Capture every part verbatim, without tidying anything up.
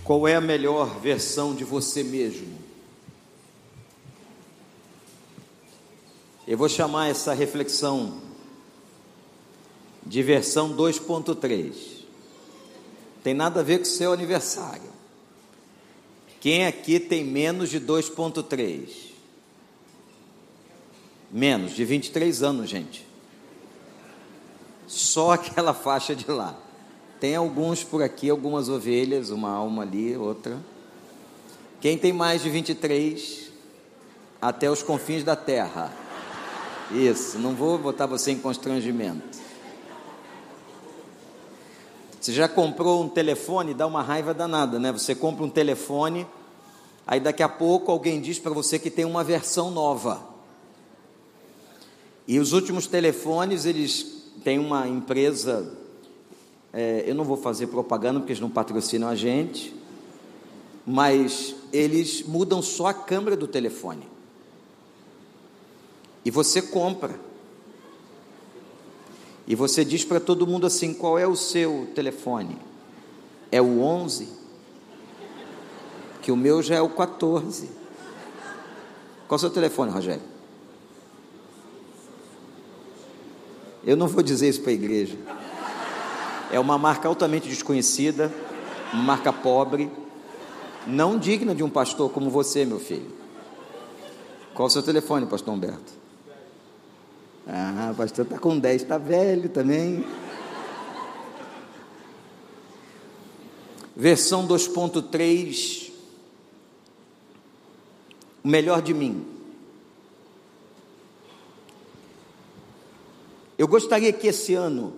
Qual é a melhor versão de você mesmo? Eu vou chamar essa reflexão de versão dois ponto três. Tem nada a ver com o seu aniversário. Quem aqui tem menos de dois ponto três? Menos de vinte e três anos, gente. Só aquela faixa de lá. Tem alguns por aqui, algumas ovelhas, uma alma ali, outra. Quem tem mais de vinte e três, até os confins da terra. Isso, não vou botar você em constrangimento. Você já comprou um telefone? Dá uma raiva danada, né? Você compra um telefone, aí daqui a pouco alguém diz para você que tem uma versão nova. E os últimos telefones, eles têm uma empresa... É, eu não vou fazer propaganda porque eles não patrocinam a gente, mas eles mudam só a câmera do telefone e você compra e você diz para todo mundo assim: qual é o seu telefone? É o onze? Que o meu já é o quatorze. Qual é o seu telefone, Rogério? Eu não vou dizer isso para a igreja. É uma marca altamente desconhecida, uma marca pobre, não digna de um pastor como você, meu filho. Qual o seu telefone, pastor Humberto? Ah, o pastor está com dez, está velho também. Versão dois ponto três, o melhor de mim. Eu gostaria que esse ano,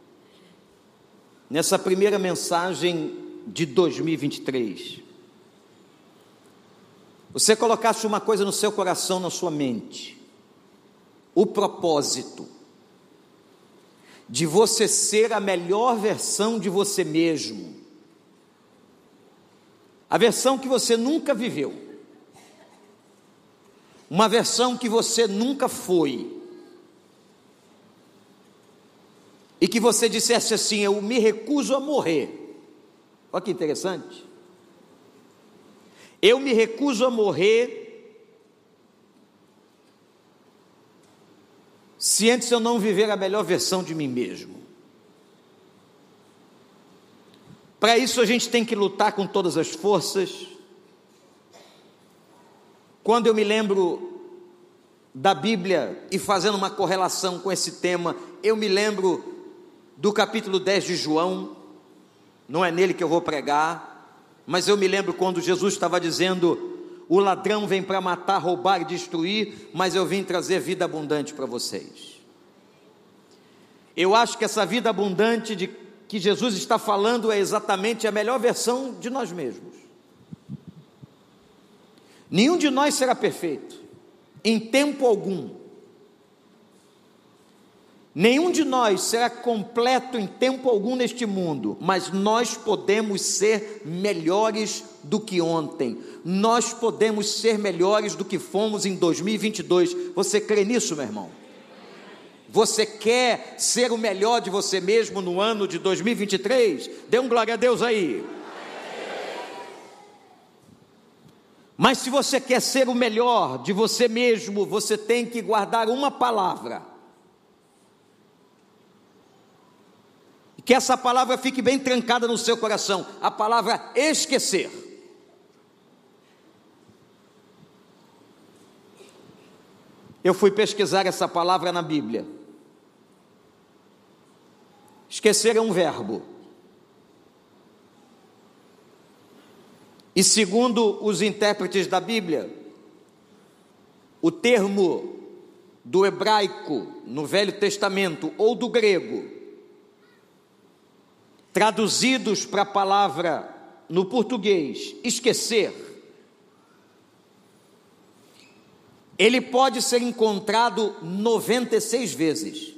nessa primeira mensagem de dois mil e vinte e três, você colocasse uma coisa no seu coração, na sua mente: o propósito de você ser a melhor versão de você mesmo, a versão que você nunca viveu, uma versão que você nunca foi, e que você dissesse assim: eu me recuso a morrer. Olha que interessante. Eu me recuso a morrer se antes eu não viver a melhor versão de mim mesmo. Para isso a gente tem que lutar com todas as forças. Quando eu me lembro da Bíblia e fazendo uma correlação com esse tema, eu me lembro do capítulo dez de João. Não é nele que eu vou pregar, mas eu me lembro quando Jesus estava dizendo: o ladrão vem para matar, roubar e destruir, mas eu vim trazer vida abundante para vocês. Eu acho que essa vida abundante de que Jesus está falando é exatamente a melhor versão de nós mesmos. Nenhum de nós será perfeito, em tempo algum. Nenhum de nós será completo em tempo algum neste mundo, mas nós podemos ser melhores do que ontem. Nós podemos ser melhores do que fomos em dois mil e vinte e dois. Você crê nisso, meu irmão? Você quer ser o melhor de você mesmo no ano de dois mil e vinte e três? Dê um glória a Deus aí. Mas se você quer ser o melhor de você mesmo, você tem que guardar uma palavra. Que essa palavra fique bem trancada no seu coração: a palavra esquecer. Eu fui pesquisar essa palavra na Bíblia. Esquecer é um verbo. E segundo os intérpretes da Bíblia, o termo do hebraico no Velho Testamento ou do grego, traduzidos para a palavra no português esquecer, ele pode ser encontrado noventa e seis vezes.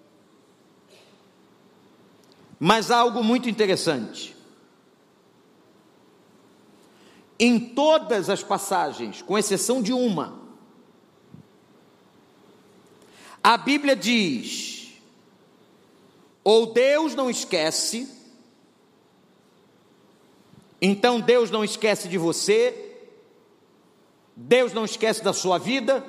Mas há algo muito interessante: em todas as passagens, com exceção de uma, a Bíblia diz: ou Deus não esquece, Então Deus não esquece de você, Deus não esquece da sua vida,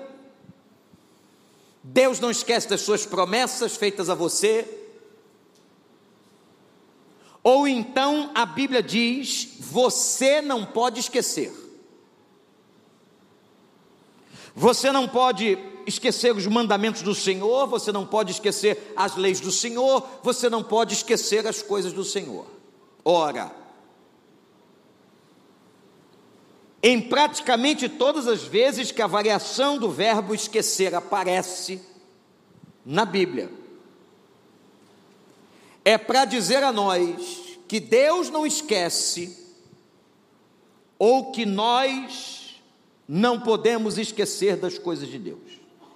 Deus não esquece das suas promessas feitas a você. Ou então a Bíblia diz: você não pode esquecer. Você não pode esquecer os mandamentos do Senhor, você não pode esquecer as leis do Senhor, você não pode esquecer as coisas do Senhor. Ora, em praticamente todas as vezes que a variação do verbo esquecer aparece na Bíblia, é para dizer a nós que Deus não esquece, ou que nós não podemos esquecer das coisas de Deus.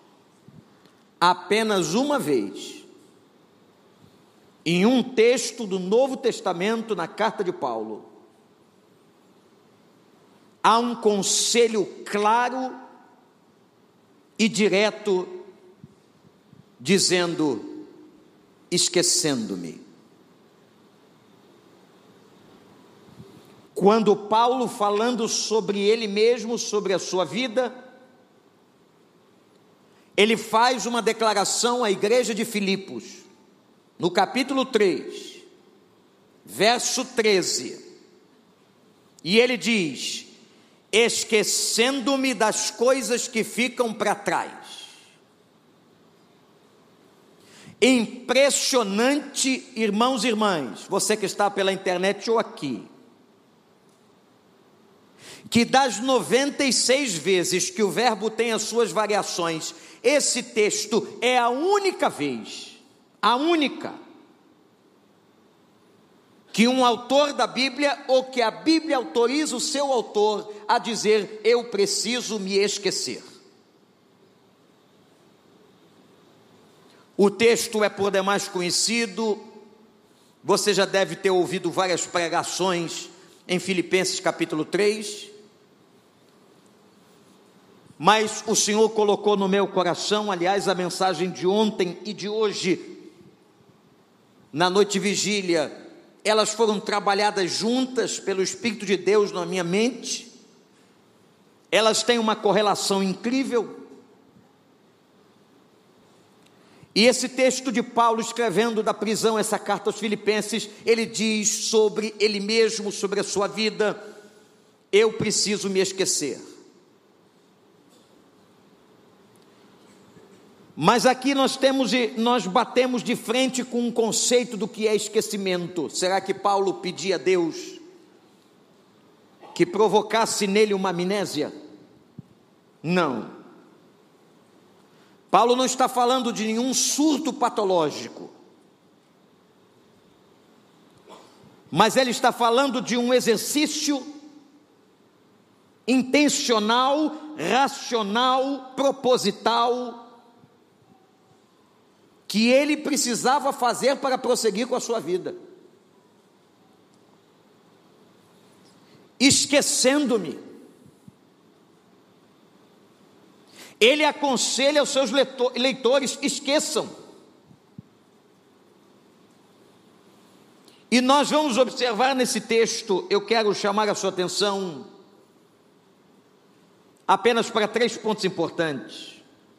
Apenas uma vez, em um texto do Novo Testamento, na carta de Paulo, há um conselho claro e direto, dizendo: esquecendo-me. Quando Paulo, falando sobre ele mesmo, sobre a sua vida, ele faz uma declaração à igreja de Filipos, no capítulo três, verso treze, e ele diz: esquecendo-me das coisas que ficam para trás. Impressionante, irmãos e irmãs, você que está pela internet ou aqui, que das noventa e seis vezes que o verbo tem as suas variações, esse texto é a única vez, a única, que um autor da Bíblia, ou que a Bíblia autoriza o seu autor a dizer: eu preciso me esquecer. O texto é por demais conhecido, você já deve ter ouvido várias pregações em Filipenses capítulo três, mas o Senhor colocou no meu coração, aliás, a mensagem de ontem e de hoje, na noite de vigília, elas foram trabalhadas juntas pelo Espírito de Deus na minha mente, elas têm uma correlação incrível. E esse texto de Paulo, escrevendo da prisão essa carta aos Filipenses, ele diz sobre ele mesmo, sobre a sua vida: eu preciso me esquecer. Mas aqui nós temos, nós batemos de frente com um conceito do que é esquecimento. Será que Paulo pedia a Deus que provocasse nele uma amnésia? Não. Paulo não está falando de nenhum surto patológico, mas ele está falando de um exercício intencional, racional, proposital, que ele precisava fazer para prosseguir com a sua vida. Esquecendo-me. Ele aconselha aos seus leitores: esqueçam. E nós vamos observar nesse texto, eu quero chamar a sua atenção apenas para três pontos importantes.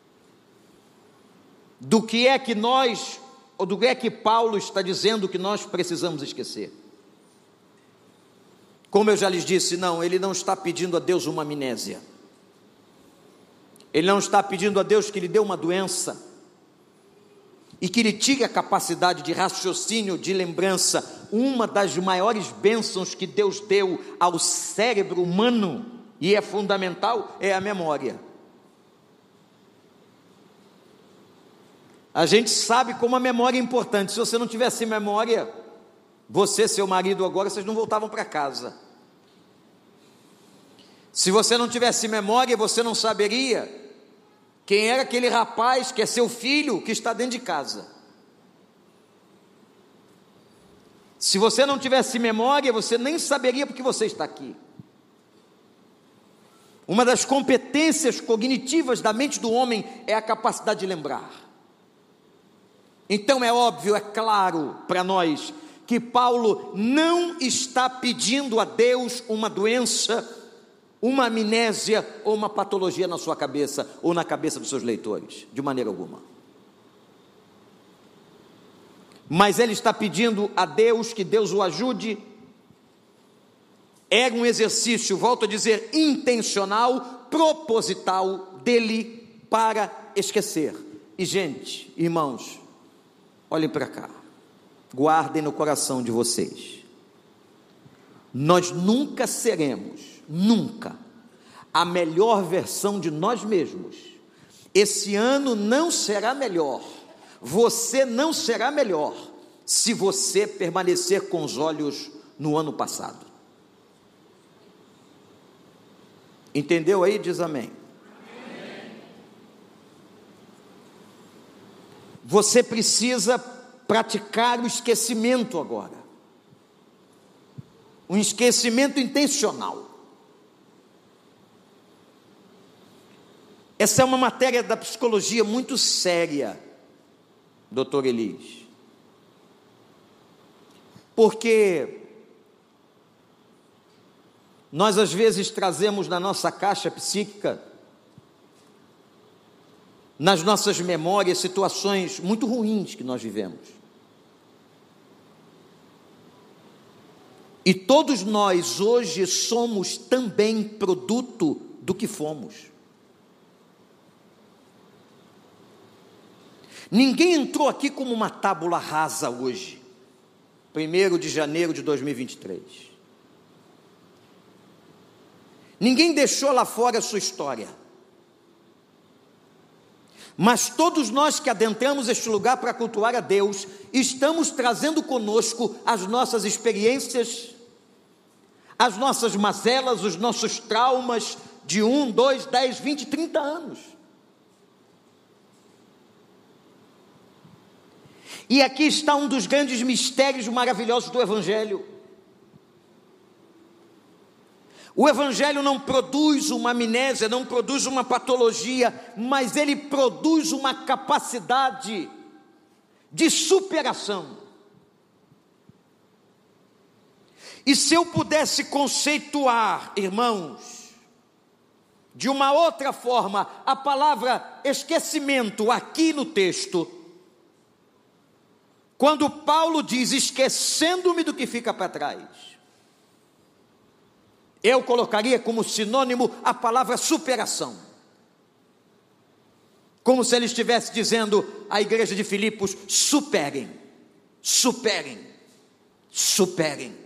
Do que é que nós, ou do que é que Paulo está dizendo que nós precisamos esquecer. Como eu já lhes disse, não, ele não está pedindo a Deus uma amnésia. Ele não está pedindo a Deus que lhe dê uma doença e que lhe tire a capacidade de raciocínio, de lembrança. Uma das maiores bênçãos que Deus deu ao cérebro humano, e é fundamental, é a memória. A gente sabe como a memória é importante. Se você não tivesse memória, você e seu marido agora, vocês não voltavam para casa. Se você não tivesse memória, você não saberia quem era aquele rapaz que é seu filho, que está dentro de casa. Se você não tivesse memória, você nem saberia porque você está aqui. Uma das competências cognitivas da mente do homem é a capacidade de lembrar. Então é óbvio, é claro para nós, que Paulo não está pedindo a Deus uma doença, uma amnésia ou uma patologia na sua cabeça ou na cabeça dos seus leitores, de maneira alguma. Mas ele está pedindo a Deus que Deus o ajude. Era um exercício, volto a dizer, intencional, proposital dele para esquecer. E gente, irmãos, olhem para cá, guardem no coração de vocês, nós nunca seremos, nunca, a melhor versão de nós mesmos. Esse ano não será melhor, você não será melhor, se você permanecer com os olhos no ano passado. Entendeu aí? Diz amém. Amém. Você precisa praticar o esquecimento agora, um esquecimento intencional. Essa é uma matéria da psicologia muito séria, doutor Elis, porque nós às vezes trazemos na nossa caixa psíquica, nas nossas memórias, situações muito ruins que nós vivemos. E todos nós hoje somos também produto do que fomos. Ninguém entrou aqui como uma tábula rasa hoje, primeiro de janeiro de dois mil e vinte e três. Ninguém deixou lá fora a sua história. Mas todos nós que adentramos este lugar para cultuar a Deus, estamos trazendo conosco as nossas experiências, as nossas mazelas, os nossos traumas de um, dois, dez, vinte, trinta anos. E aqui está um dos grandes mistérios maravilhosos do Evangelho. O Evangelho não produz uma amnésia, não produz uma patologia, mas ele produz uma capacidade de superação. E se eu pudesse conceituar, irmãos, de uma outra forma, a palavra esquecimento aqui no texto, quando Paulo diz esquecendo-me do que fica para trás, eu colocaria como sinônimo a palavra superação, como se ele estivesse dizendo à igreja de Filipos: superem, superem, superem.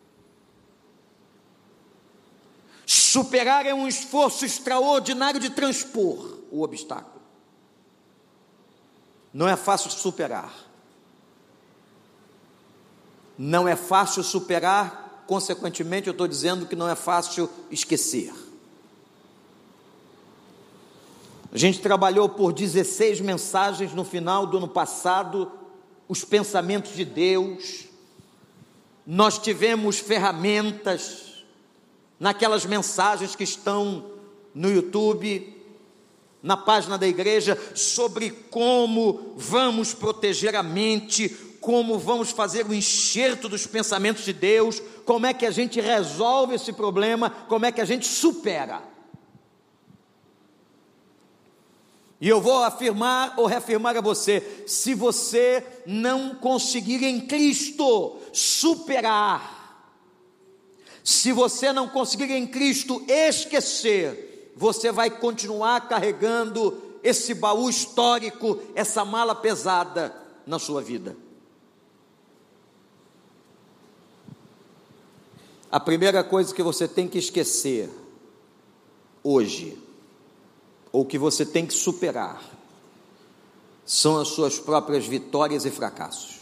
Superar é um esforço extraordinário de transpor o obstáculo. Não é fácil superar. Não é fácil superar, consequentemente eu estou dizendo que não é fácil esquecer. A gente trabalhou por dezesseis mensagens no final do ano passado, os pensamentos de Deus. Nós tivemos ferramentas naquelas mensagens que estão no YouTube, na página da igreja, sobre como vamos proteger a mente, como vamos fazer o enxerto dos pensamentos de Deus, como é que a gente resolve esse problema, como é que a gente supera. E eu vou afirmar ou reafirmar a você: se você não conseguir em Cristo superar, se você não conseguir em Cristo esquecer, você vai continuar carregando esse baú histórico, essa mala pesada na sua vida. A primeira coisa que você tem que esquecer hoje, ou que você tem que superar, são as suas próprias vitórias e fracassos.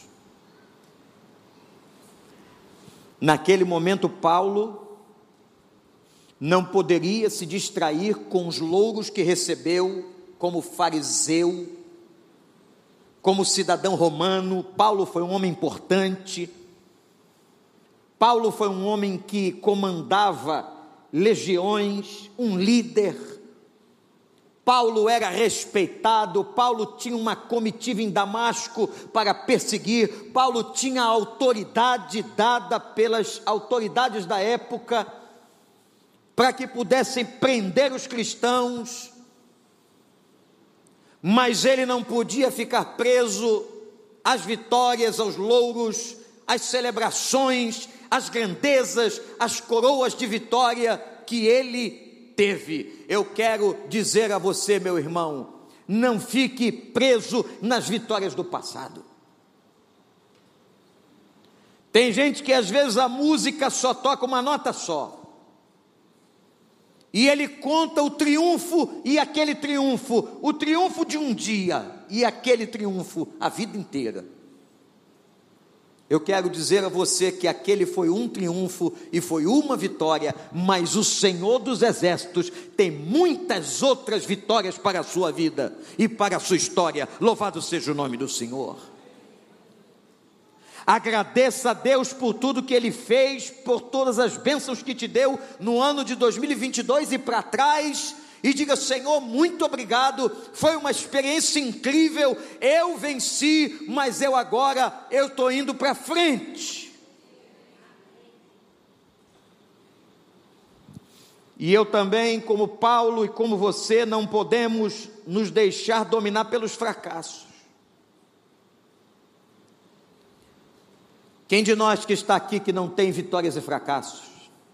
Naquele momento, Paulo não poderia se distrair com os louros que recebeu como fariseu, como cidadão romano. Paulo foi um homem importante. Paulo foi um homem que comandava legiões, um líder. Paulo era respeitado, Paulo tinha uma comitiva em Damasco para perseguir, Paulo tinha a autoridade dada pelas autoridades da época para que pudessem prender os cristãos, mas ele não podia ficar preso às vitórias, aos louros, às celebrações, às grandezas, às coroas de vitória que ele teve. Eu quero dizer a você, meu irmão, não fique preso nas vitórias do passado. Tem gente que às vezes a música só toca uma nota só, e ele conta o triunfo, e aquele triunfo, o triunfo de um dia, e aquele triunfo a vida inteira. Eu quero dizer a você que aquele foi um triunfo e foi uma vitória, mas o Senhor dos Exércitos tem muitas outras vitórias para a sua vida e para a sua história. Louvado seja o nome do Senhor. Agradeça a Deus por tudo que Ele fez, por todas as bênçãos que te deu no ano de dois mil e vinte e dois e para trás, e diga: Senhor, muito obrigado, foi uma experiência incrível, eu venci, mas eu agora, eu estou indo para frente. E eu também, como Paulo e como você, não podemos nos deixar dominar pelos fracassos. Quem de nós que está aqui que não tem vitórias e fracassos?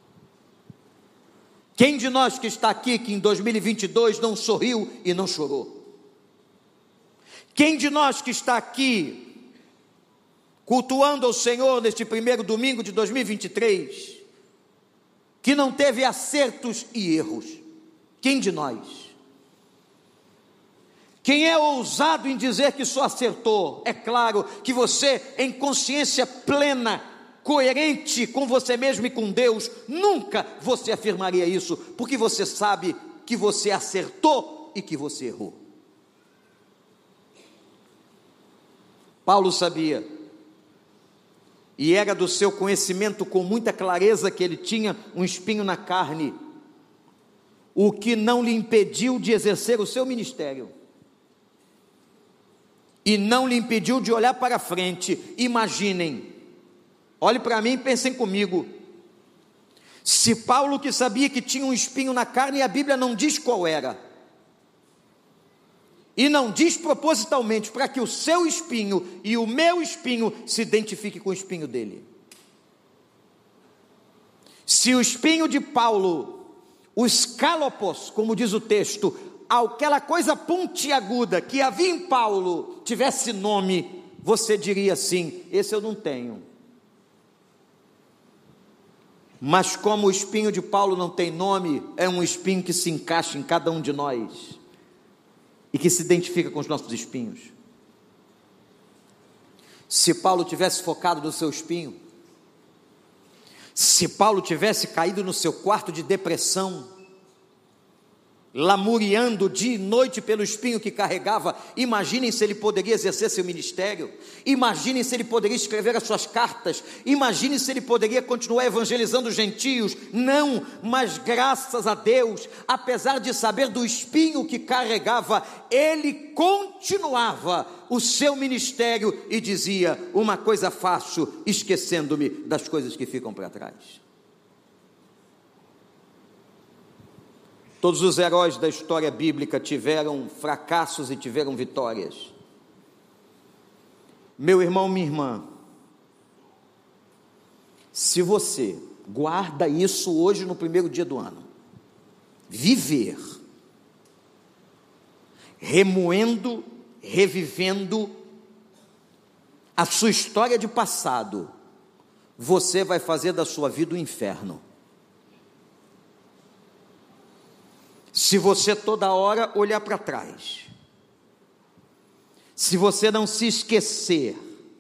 Quem de nós que está aqui que em dois mil e vinte e dois não sorriu e não chorou? Quem de nós que está aqui cultuando ao Senhor neste primeiro domingo de dois mil e vinte e três, que não teve acertos e erros? Quem de nós? Quem é ousado em dizer que só acertou? É claro que você, em consciência plena, coerente com você mesmo e com Deus, nunca você afirmaria isso, porque você sabe que você acertou e que você errou. Paulo sabia, e era do seu conhecimento com muita clareza, que ele tinha um espinho na carne, o que não lhe impediu de exercer o seu ministério, e não lhe impediu de olhar para frente. Imaginem, olhe para mim e pensem comigo, se Paulo, que sabia que tinha um espinho na carne, e a Bíblia não diz qual era, e não diz propositalmente, para que o seu espinho e o meu espinho se identifique com o espinho dele. Se o espinho de Paulo, o escalopos, como diz o texto, aquela coisa pontiaguda que havia em Paulo, tivesse nome, você diria assim: esse eu não tenho. Mas como o espinho de Paulo não tem nome, é um espinho que se encaixa em cada um de nós, e que se identifica com os nossos espinhos. Se Paulo tivesse focado no seu espinho, se Paulo tivesse caído no seu quarto de depressão, lamuriando dia e noite pelo espinho que carregava, imaginem se ele poderia exercer seu ministério, imaginem se ele poderia escrever as suas cartas, imaginem se ele poderia continuar evangelizando os gentios. Não, mas graças a Deus, apesar de saber do espinho que carregava, ele continuava o seu ministério e dizia: uma coisa faço, esquecendo-me das coisas que ficam para trás. Todos os heróis da história bíblica tiveram fracassos e tiveram vitórias. Meu irmão, minha irmã, se você guarda isso hoje no primeiro dia do ano, viver, remoendo, revivendo a sua história de passado, você vai fazer da sua vida um inferno. Se você toda hora olhar para trás, se você não se esquecer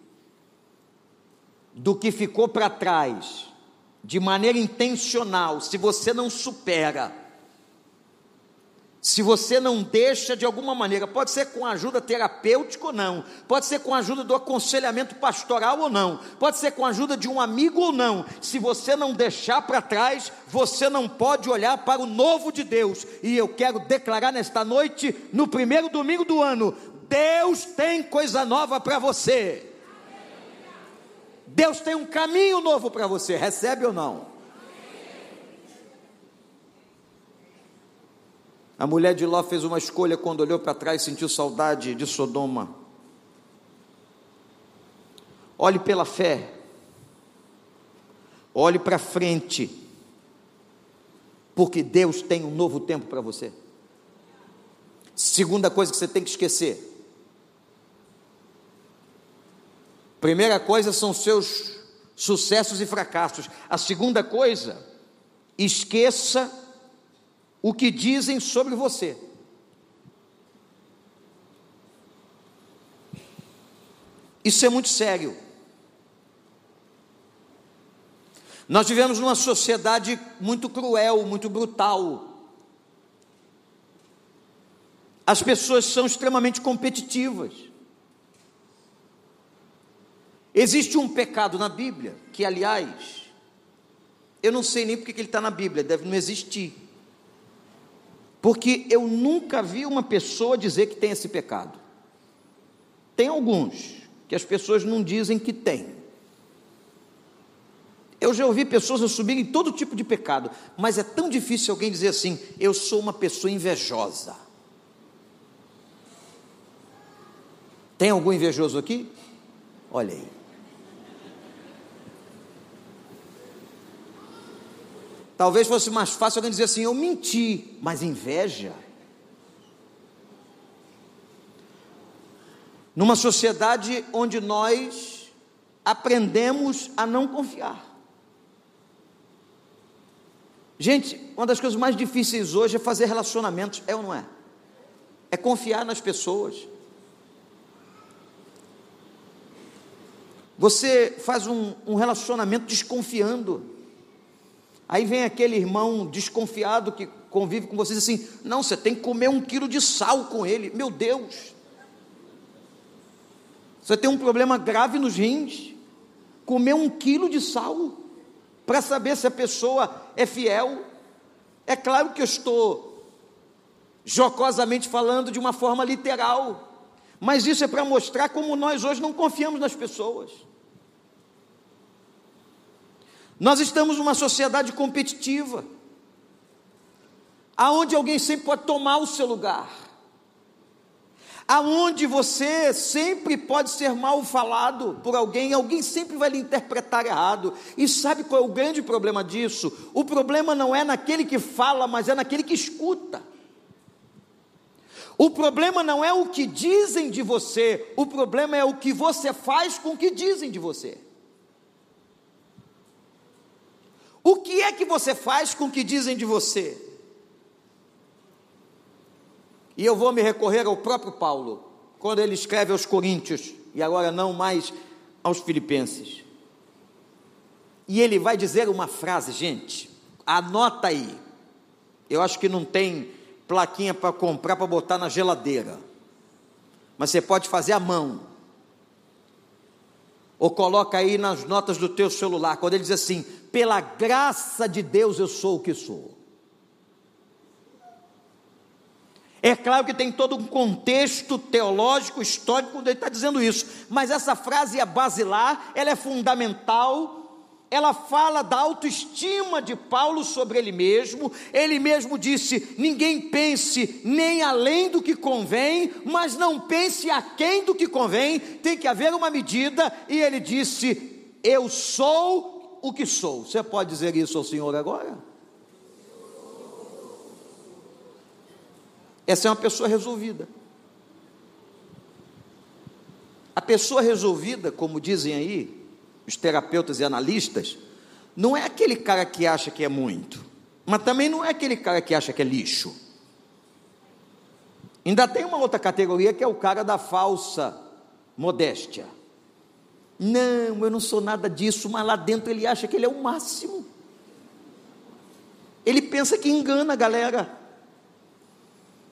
do que ficou para trás, de maneira intencional, se você não supera, Se você não deixa de alguma maneira, pode ser com ajuda terapêutica ou não, pode ser com a ajuda do aconselhamento pastoral ou não, pode ser com a ajuda de um amigo ou não, se você não deixar para trás, você não pode olhar para o novo de Deus. E eu quero declarar nesta noite, no primeiro domingo do ano, Deus tem coisa nova para você. Deus tem um caminho novo para você, recebe ou não? A mulher de Ló fez uma escolha quando olhou para trás e sentiu saudade de Sodoma. Olhe pela fé, olhe para frente, porque Deus tem um novo tempo para você. Segunda coisa que você tem que esquecer. Primeira coisa são seus sucessos e fracassos. A segunda coisa, esqueça o que dizem sobre você. Isso é muito sério. Nós vivemos numa sociedade muito cruel, muito brutal. As pessoas são extremamente competitivas. Existe um pecado na Bíblia, que aliás, eu não sei nem porque que ele está na Bíblia, deve não existir. Porque eu nunca vi uma pessoa dizer que tem esse pecado. Tem alguns, que as pessoas não dizem que tem. Eu já ouvi pessoas assumirem todo tipo de pecado, mas é tão difícil alguém dizer assim, eu sou uma pessoa invejosa. Tem algum invejoso aqui? Olha aí. Talvez fosse mais fácil alguém dizer assim, eu menti, mas inveja. Numa sociedade onde nós aprendemos a não confiar. Gente, uma das coisas mais difíceis hoje é fazer relacionamentos, é ou não é? É confiar nas pessoas. Você faz um, um relacionamento desconfiando. Aí vem aquele irmão desconfiado que convive com vocês assim, não, você tem que comer um quilo de sal com ele. Meu Deus, você tem um problema grave nos rins, comer um quilo de sal, para saber se a pessoa é fiel. É claro que eu estou jocosamente falando de uma forma literal, mas isso é para mostrar como nós hoje não confiamos nas pessoas. Nós estamos numa sociedade competitiva, aonde alguém sempre pode tomar o seu lugar, aonde você sempre pode ser mal falado por alguém, alguém sempre vai lhe interpretar errado. E sabe qual é o grande problema disso? O problema não é naquele que fala, mas é naquele que escuta. O problema não é o que dizem de você, o problema é o que você faz com o que dizem de você. O que é que você faz com o que dizem de você? E eu vou me recorrer ao próprio Paulo, quando ele escreve aos Coríntios, e agora não mais aos Filipenses. E ele vai dizer uma frase, gente, anota aí. Eu acho que não tem plaquinha para comprar, para botar na geladeira, mas você pode fazer à mão. Ou coloca aí nas notas do teu celular, quando ele diz assim, pela graça de Deus eu sou o que sou. É claro que tem todo um contexto teológico, histórico, quando ele está dizendo isso, mas essa frase é basilar, ela é fundamental, ela fala da autoestima de Paulo sobre ele mesmo. Ele mesmo disse, ninguém pense nem além do que convém, mas não pense aquém do que convém, tem que haver uma medida, e ele disse, eu sou o que sou. Você pode dizer isso ao Senhor agora? Essa é uma pessoa resolvida. A pessoa resolvida, como dizem aí os terapeutas e analistas, não é aquele cara que acha que é muito, mas também não é aquele cara que acha que é lixo. Ainda tem uma outra categoria que é o cara da falsa modéstia. Não, eu não sou nada disso, mas lá dentro ele acha que ele é o máximo. Ele pensa que engana a galera.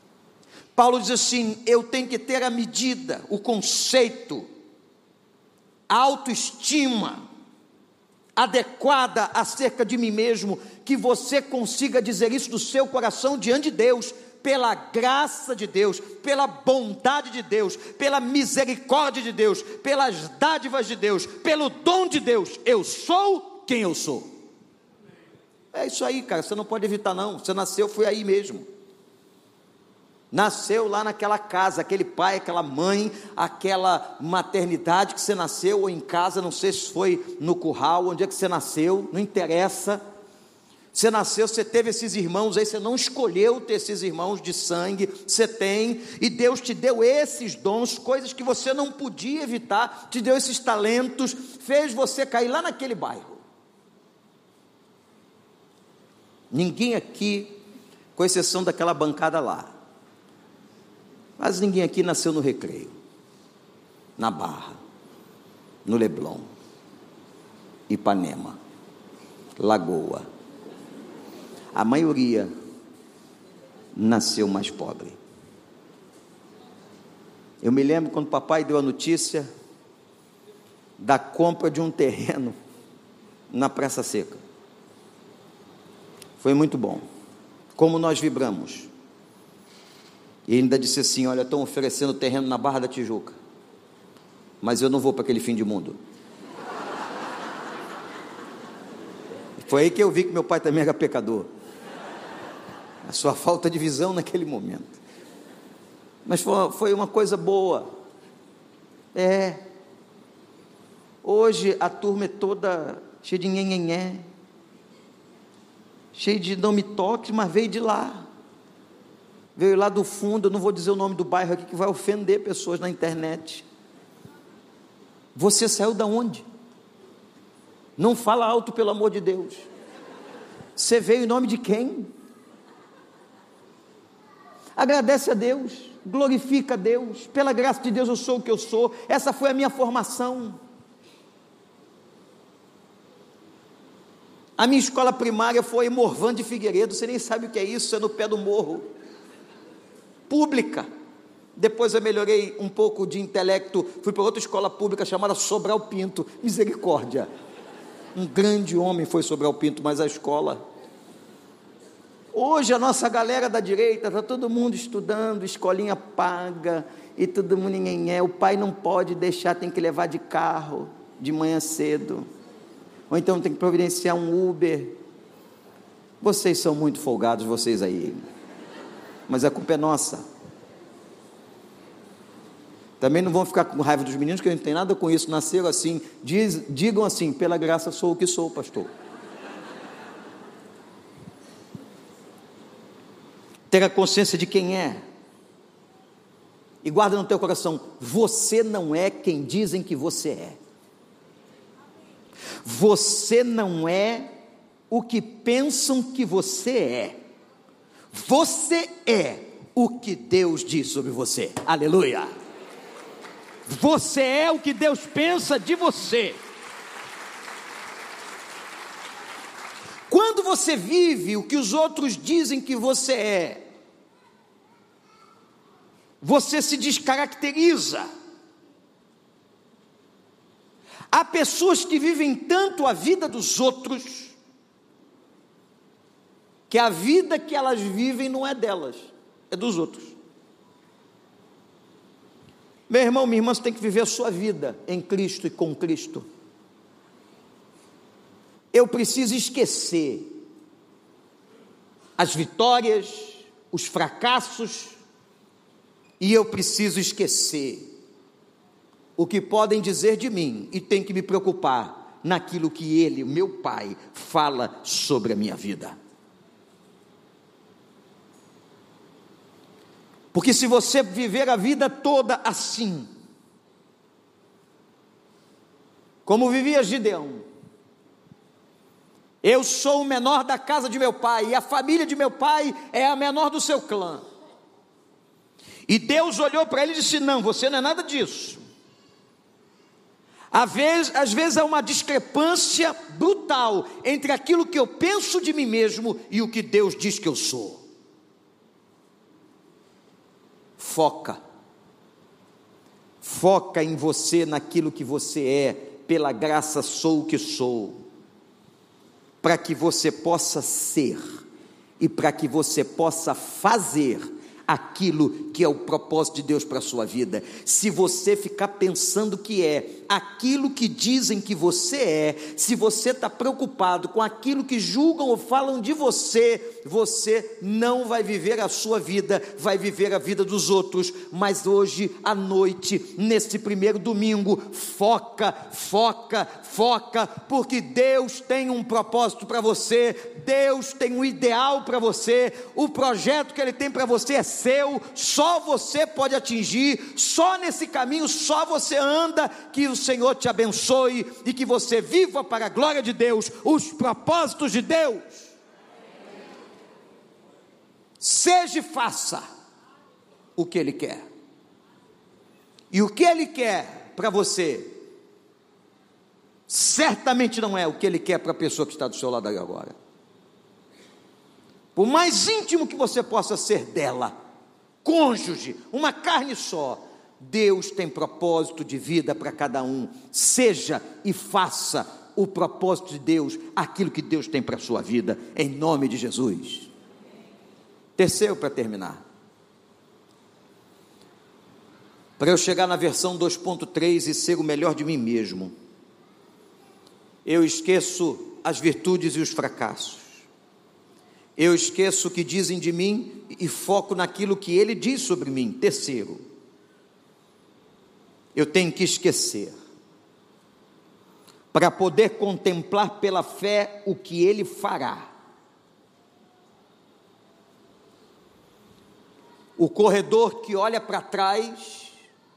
Paulo diz assim: eu tenho que ter a medida, o conceito, a autoestima adequada acerca de mim mesmo, que você consiga dizer isso do seu coração diante de Deus, pela graça de Deus, pela bondade de Deus, pela misericórdia de Deus, pelas dádivas de Deus, pelo dom de Deus, eu sou quem eu sou. É isso aí, cara, você não pode evitar não, você nasceu, foi aí mesmo. Nasceu lá naquela casa, aquele pai, aquela mãe, aquela maternidade que você nasceu, ou em casa, não sei se foi no curral, onde é que você nasceu, não interessa. Você nasceu, você teve esses irmãos aí, você não escolheu ter esses irmãos de sangue, você tem, e Deus te deu esses dons, coisas que você não podia evitar, te deu esses talentos, fez você cair lá naquele bairro. Ninguém aqui, com exceção daquela bancada lá, mas ninguém aqui nasceu no Recreio, na Barra, no Leblon, Ipanema, Lagoa. A maioria nasceu mais pobre. Eu me lembro quando o papai deu a notícia da compra de um terreno na Praça Seca. Foi muito bom. Como nós vibramos. E ele ainda disse assim: olha, estão oferecendo terreno na Barra da Tijuca, mas eu não vou para aquele fim de mundo. Foi aí que eu vi que meu pai também era pecador, a sua falta de visão naquele momento. Mas foi, foi uma coisa boa. É, hoje a turma é toda cheia de nhenhenhé, cheia de não me toque, mas veio de lá. Veio lá do fundo, eu não vou dizer o nome do bairro aqui, que vai ofender pessoas na internet. Você saiu da onde? Não fala alto, pelo amor de Deus. Você veio em nome de quem? Agradece a Deus, glorifica a Deus, pela graça de Deus eu sou o que eu sou, essa foi a minha formação. A minha escola primária foi em Morvã de Figueiredo, você nem sabe o que é isso, é no pé do morro. Pública. Depois eu melhorei um pouco de intelecto, fui para outra escola pública chamada Sobral Pinto. Misericórdia, um grande homem foi Sobral Pinto, mas a escola, hoje a nossa galera da direita, está todo mundo estudando, escolinha paga, e todo mundo ninguém é, o pai não pode deixar, tem que levar de carro, de manhã cedo, ou então tem que providenciar um Uber. Vocês são muito folgados, vocês aí, mas a culpa é nossa. Também não vão ficar com raiva dos meninos, que eu não tenho nada com isso, nasceram assim, diz, digam assim: pela graça sou o que sou, pastor. Ter a consciência de quem é, e guarda no teu coração: você não é quem dizem que você é, você não é o que pensam que você é, você é o que Deus diz sobre você. Aleluia. Você é o que Deus pensa de você. Quando você vive o que os outros dizem que você é, você se descaracteriza. Há pessoas que vivem tanto a vida dos outros, que a vida que elas vivem não é delas, é dos outros. Meu irmão, minha irmã, você tem que viver a sua vida em Cristo e com Cristo. Eu preciso esquecer as vitórias, os fracassos, e eu preciso esquecer o que podem dizer de mim, e tenho que me preocupar naquilo que Ele, meu Pai, fala sobre a minha vida. Porque se você viver a vida toda assim, como vivia Gideão, eu sou o menor da casa de meu pai, e a família de meu pai é a menor do seu clã, e Deus olhou para ele e disse: não, você não é nada disso. Às vezes, às vezes há uma discrepância brutal entre aquilo que eu penso de mim mesmo e o que Deus diz que eu sou. foca. Foca em você, naquilo que você é. Pela graça sou o que sou. Para que você possa ser e para que você possa fazer aquilo que é o propósito de Deus para a sua vida. Se você ficar pensando que é aquilo que dizem que você é, se você está preocupado com aquilo que julgam ou falam de você, você não vai viver a sua vida, vai viver a vida dos outros. Mas hoje à noite, nesse primeiro domingo, foca, foca, foca, porque Deus tem um propósito para você, Deus tem um ideal para você, o projeto que Ele tem para você é seu, só você pode atingir, só nesse caminho, só você anda. Que o Senhor te abençoe e que você viva para a glória de Deus, os propósitos de Deus. Seja e faça o que Ele quer, e o que Ele quer para você certamente não é o que Ele quer para a pessoa que está do seu lado agora. Por mais íntimo que você possa ser dela, cônjuge, uma carne só, Deus tem propósito de vida para cada um. Seja e faça o propósito de Deus, aquilo que Deus tem para a sua vida, em nome de Jesus. Terceiro, para terminar, para eu chegar na versão dois ponto três e ser o melhor de mim mesmo, eu esqueço as virtudes e os fracassos. Eu esqueço o que dizem de mim e foco naquilo que Ele diz sobre mim. Terceiro, eu tenho que esquecer, para poder contemplar pela fé o que Ele fará. O corredor que olha para trás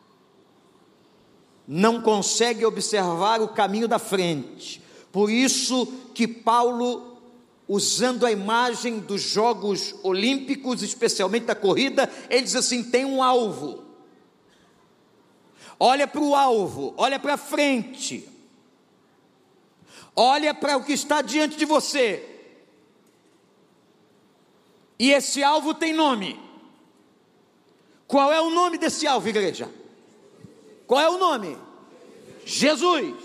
não consegue observar o caminho da frente. Por isso que Paulo, usando a imagem dos Jogos Olímpicos, especialmente da corrida, ele diz assim: tem um alvo, olha para o alvo, olha para frente, olha para o que está diante de você, e esse alvo tem nome. Qual é o nome desse alvo, igreja? Qual é o nome? Jesus.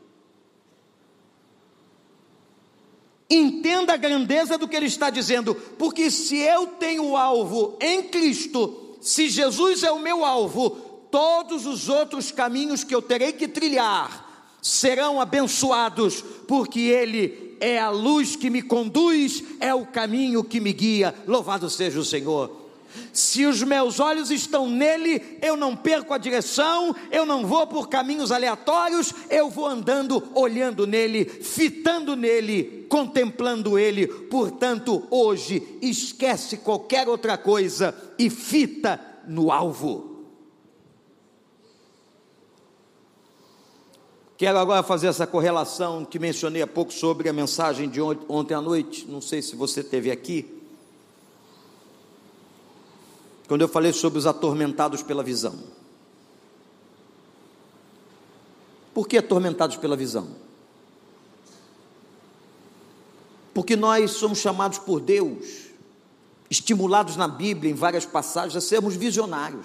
Entenda a grandeza do que ele está dizendo, porque se eu tenho o alvo em Cristo, se Jesus é o meu alvo, todos os outros caminhos que eu terei que trilhar serão abençoados, porque Ele é a luz que me conduz, é o caminho que me guia. Louvado seja o Senhor. Se os meus olhos estão nele, eu não perco a direção, eu não vou por caminhos aleatórios, eu vou andando, olhando nele, fitando nele, contemplando ele. Portanto, hoje, esquece qualquer outra coisa e fita no alvo. Quero agora fazer essa correlação que mencionei há pouco sobre a mensagem de ontem à noite. Não sei se você esteve aqui, quando eu falei sobre os atormentados pela visão. Por que atormentados pela visão? Porque nós somos chamados por Deus, estimulados na Bíblia, em várias passagens, a sermos visionários,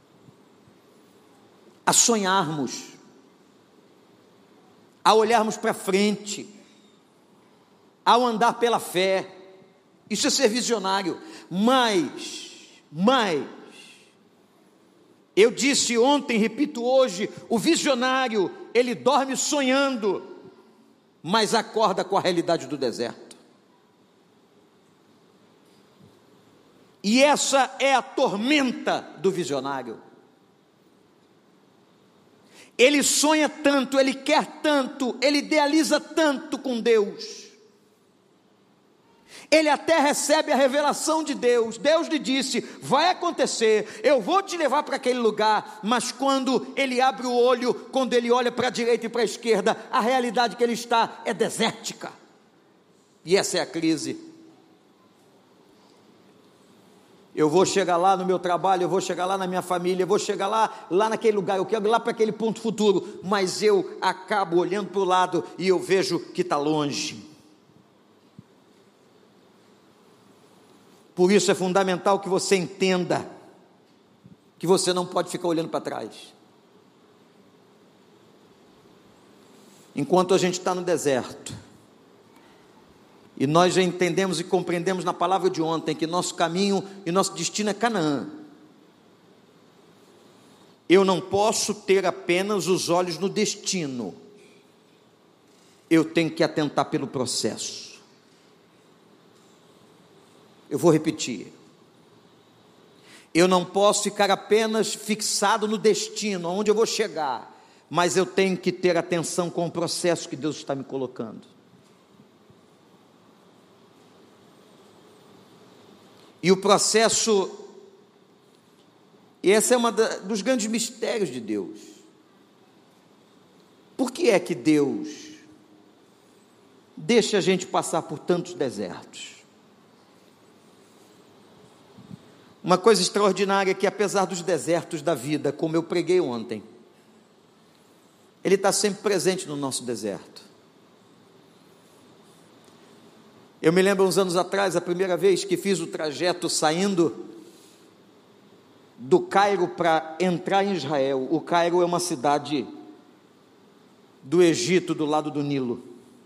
a sonharmos, a olharmos para frente, ao andar pela fé. Isso é ser visionário. Mas Mas, eu disse ontem, repito hoje, o visionário, ele dorme sonhando, mas acorda com a realidade do deserto. E essa é a tormenta do visionário. Ele sonha tanto, ele quer tanto, ele idealiza tanto com Deus. Ele até recebe a revelação de Deus. Deus lhe disse: vai acontecer, eu vou te levar para aquele lugar. Mas quando ele abre o olho, quando ele olha para a direita e para a esquerda, a realidade que ele está é desértica. E essa é a crise. Eu vou chegar lá no meu trabalho, eu vou chegar lá na minha família, eu vou chegar lá, lá naquele lugar, eu quero ir lá para aquele ponto futuro, mas eu acabo olhando para o lado e eu vejo que está longe. Por isso é fundamental que você entenda que você não pode ficar olhando para trás. Enquanto a gente está no deserto, e nós já entendemos e compreendemos na palavra de ontem que nosso caminho e nosso destino é Canaã, eu não posso ter apenas os olhos no destino, eu tenho que atentar pelo processo. Eu vou repetir, eu não posso ficar apenas fixado no destino, aonde eu vou chegar, mas eu tenho que ter atenção com o processo que Deus está me colocando. E o processo, e esse é um dos grandes mistérios de Deus. Por que é que Deus deixa a gente passar por tantos desertos? Uma coisa extraordinária é que, apesar dos desertos da vida, como eu preguei ontem, Ele está sempre presente no nosso deserto. Eu me lembro uns anos atrás, a primeira vez que fiz o trajeto saindo do Cairo para entrar em Israel. O Cairo é uma cidade do Egito, do lado do Nilo.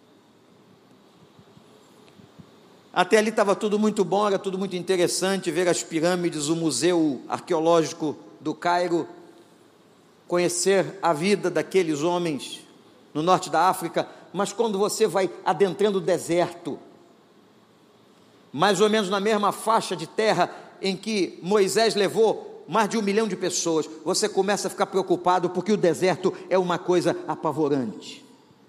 Até ali estava tudo muito bom, era tudo muito interessante, ver as pirâmides, o museu arqueológico do Cairo, conhecer a vida daqueles homens no norte da África. Mas quando você vai adentrando o deserto, mais ou menos na mesma faixa de terra em que Moisés levou mais de um milhão de pessoas, você começa a ficar preocupado, porque o deserto é uma coisa apavorante.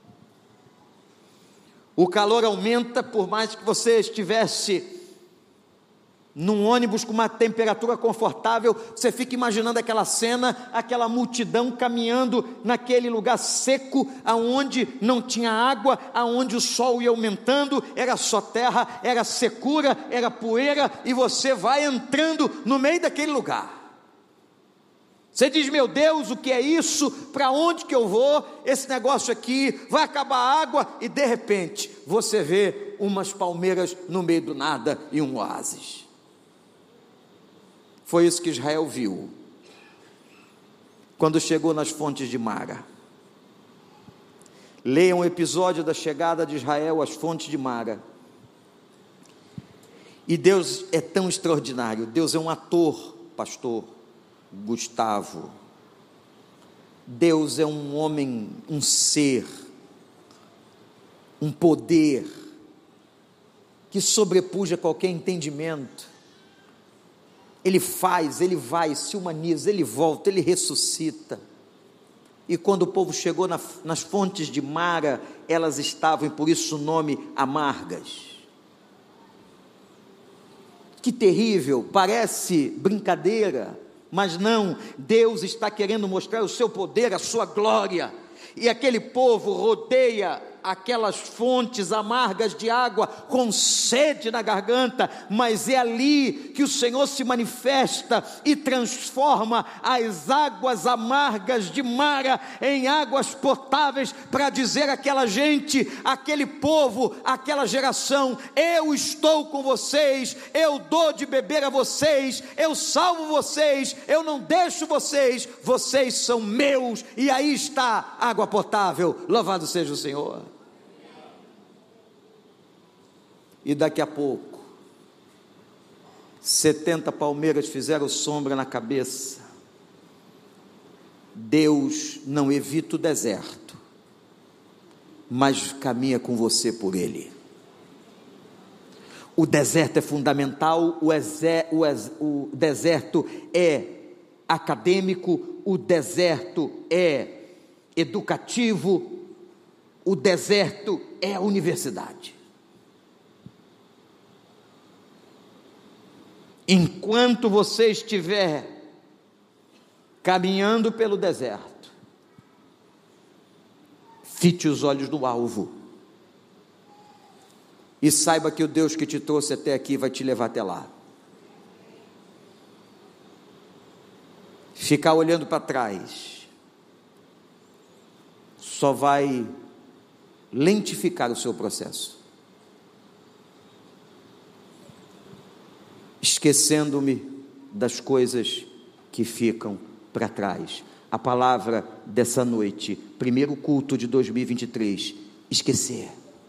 O calor aumenta, por mais que você estivesse num ônibus com uma temperatura confortável, você fica imaginando aquela cena, aquela multidão caminhando naquele lugar seco, aonde não tinha água, aonde o sol ia aumentando, era só terra, era secura, era poeira, e você vai entrando no meio daquele lugar. Você diz: meu Deus, o que é isso? Para onde que eu vou? Esse negócio aqui, vai acabar a água, e de repente, você vê umas palmeiras no meio do nada e um oásis. Foi isso que Israel viu, quando chegou nas fontes de Mara. Leiam o episódio da chegada de Israel às fontes de Mara. E Deus é tão extraordinário, Deus é um ator, pastor Gustavo. Deus é um homem, um ser, um poder, que sobrepuja qualquer entendimento. Ele faz, Ele vai, se humaniza, Ele volta, Ele ressuscita. E quando o povo chegou na, nas fontes de Mara, elas estavam, e por isso o nome, amargas. Que terrível, parece brincadeira, mas não, Deus está querendo mostrar o seu poder, a sua glória, e aquele povo rodeia aquelas fontes amargas de água, com sede na garganta, mas é ali que o Senhor se manifesta e transforma as águas amargas de Mara em águas potáveis, para dizer àquela gente, aquele povo, aquela geração: eu estou com vocês, eu dou de beber a vocês, eu salvo vocês, eu não deixo vocês, vocês são meus. E aí está água potável, louvado seja o Senhor. E daqui a pouco, setenta palmeiras fizeram sombra na cabeça. Deus não evita o deserto, mas caminha com você por ele. O deserto é fundamental, o, exer, o, ex, o deserto é acadêmico, o deserto é educativo, o deserto é a universidade. Enquanto você estiver caminhando pelo deserto, fite os olhos no alvo, e saiba que o Deus que te trouxe até aqui vai te levar até lá. Ficar olhando para trás só vai lentificar o seu processo. Esquecendo-me das coisas que ficam para trás. A palavra dessa noite, primeiro culto de dois mil e vinte e três, esquecer.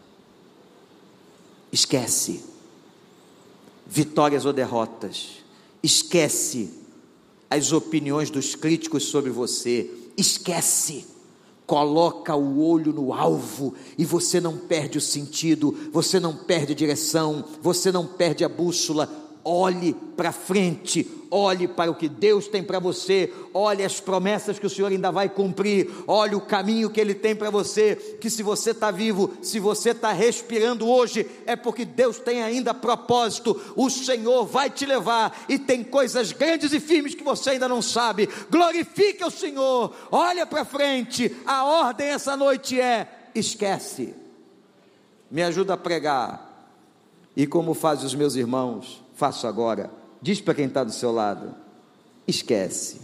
Esquece. Vitórias ou derrotas. Esquece as opiniões dos críticos sobre você. Esquece. Coloca o olho no alvo e você não perde o sentido, você não perde a direção, você não perde a bússola. Olhe para frente, olhe para o que Deus tem para você, olhe as promessas que o Senhor ainda vai cumprir, olhe o caminho que Ele tem para você, que se você está vivo, se você está respirando hoje, é porque Deus tem ainda propósito. O Senhor vai te levar e tem coisas grandes e firmes que você ainda não sabe. Glorifique o Senhor, olha para frente. A ordem essa noite é: esquece. Me ajuda a pregar, e como fazem os meus irmãos, faço agora. Diz para quem está do seu lado: esquece.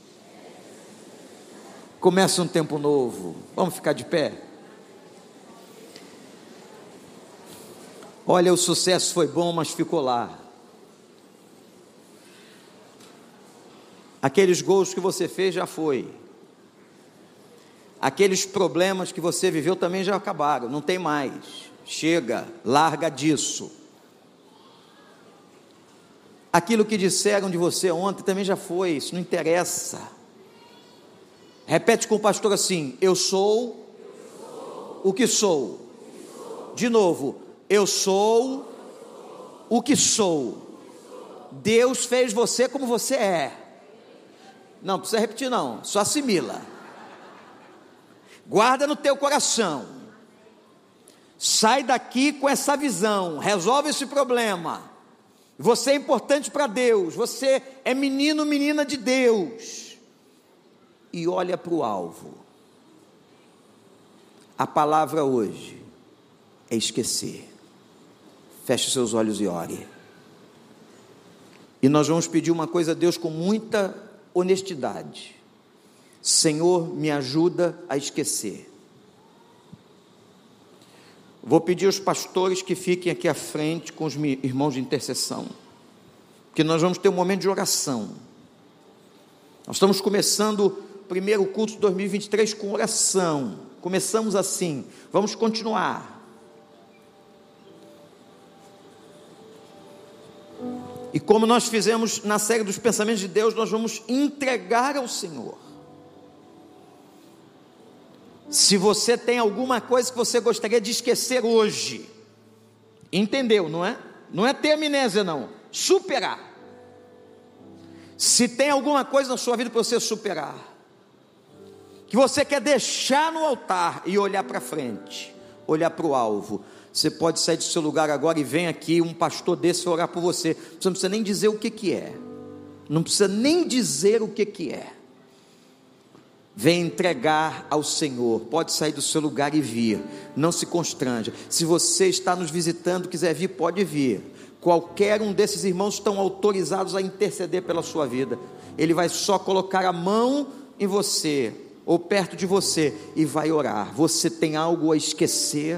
Começa um tempo novo. Vamos ficar de pé? Olha, o sucesso foi bom, mas ficou lá. Aqueles gols que você fez já foi. Aqueles problemas que você viveu também já acabaram, não tem mais. Chega, larga disso. Aquilo que disseram de você ontem também já foi, isso não interessa. Repete com o pastor assim: eu sou, eu sou o que sou. O que sou. De novo, eu sou o que sou. Deus fez você como você é. Não precisa repetir não, só assimila. Guarda no teu coração. Sai daqui com essa visão, resolve esse problema. Você é importante para Deus, você é menino, menina de Deus, e olha para o alvo. A palavra hoje é esquecer. Feche seus olhos e ore. E nós vamos pedir uma coisa a Deus com muita honestidade: Senhor, me ajuda a esquecer. Vou pedir aos pastores que fiquem aqui à frente com os irmãos de intercessão, porque nós vamos ter um momento de oração. Nós estamos começando o primeiro culto de dois mil e vinte e três com oração. Começamos assim, vamos continuar. E como nós fizemos na série dos pensamentos de Deus, nós vamos entregar ao Senhor. Se você tem alguma coisa que você gostaria de esquecer hoje, entendeu, não é? Não é ter amnésia não, superar. Se tem alguma coisa na sua vida para você superar, que você quer deixar no altar e olhar para frente, olhar para o alvo, você pode sair do seu lugar agora e vem aqui um pastor desse orar por você. Você não precisa nem dizer o que que é, não precisa nem dizer o que que é. Vem entregar ao Senhor. Pode sair do seu lugar e vir, não se constranja. Se você está nos visitando, quiser vir, pode vir. Qualquer um desses irmãos estão autorizados a interceder pela sua vida. Ele vai só colocar a mão em você, ou perto de você, e vai orar. Você tem algo a esquecer?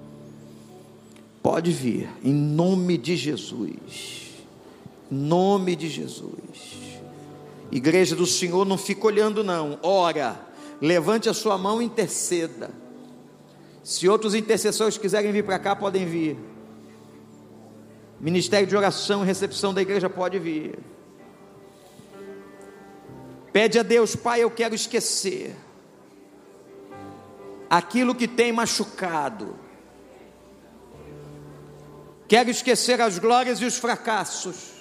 Pode vir, em nome de Jesus. Em nome de Jesus. Igreja do Senhor, não fica olhando não, ora, levante a sua mão e interceda. Se outros intercessores quiserem vir para cá, podem vir. Ministério de oração e recepção da igreja pode vir. Pede a Deus: Pai, eu quero esquecer aquilo que tem machucado, quero esquecer as glórias e os fracassos.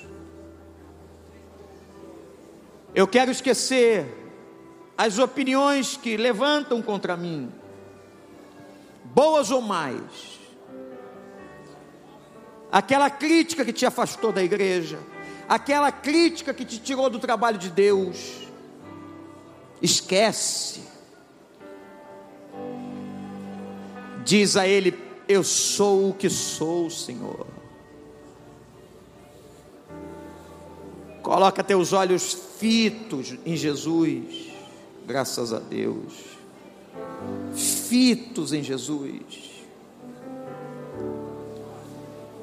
Eu quero esquecer as opiniões que levantam contra mim, boas ou mais, aquela crítica que te afastou da igreja, aquela crítica que te tirou do trabalho de Deus. Esquece. Diz a Ele: eu sou o que sou, Senhor. Coloca teus olhos fitos em Jesus, graças a Deus, fitos em Jesus.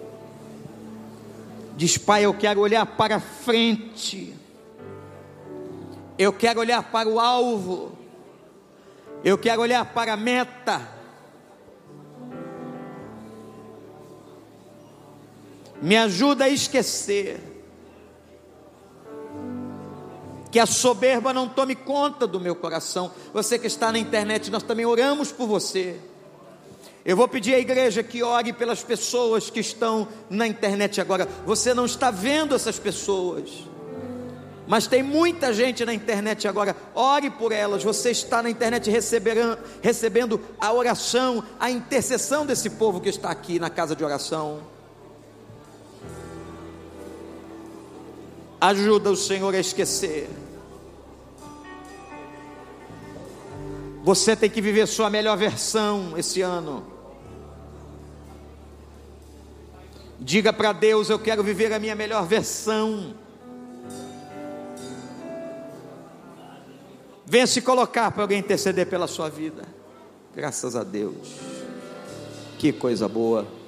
Diz: Pai, eu quero olhar para frente, Eu quero olhar para o alvo. Eu quero olhar para a meta. Me ajuda a esquecer. Que a soberba não tome conta do meu coração. Você que está na internet, nós também oramos por você. Eu vou pedir à igreja que ore pelas pessoas que estão na internet agora. Você não está vendo essas pessoas, mas tem muita gente na internet agora. Ore por elas. Você está na internet recebendo, recebendo a oração, a intercessão desse povo que está aqui na casa de oração. Ajuda o Senhor a esquecer. Você tem que viver sua melhor versão esse ano. Diga para Deus: eu quero viver a minha melhor versão. Venha se colocar para alguém interceder pela sua vida. Graças a Deus. Que coisa boa.